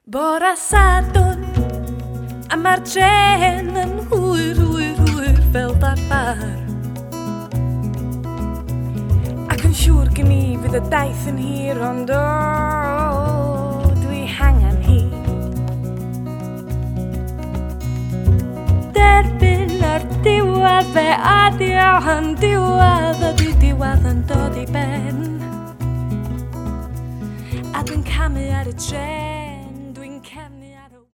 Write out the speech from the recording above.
Bora Sadwn a mae'r dren yn hwyr, hwyr, hwyr fel darbar. Ac yn siŵr gen i fydd y daith yn hir, ond o, dwi hangen hi. Derbyn ar diwedd fe adio yn diwedd, ydi diwedd yn dod i ben. A dwi'n camu ar y tren.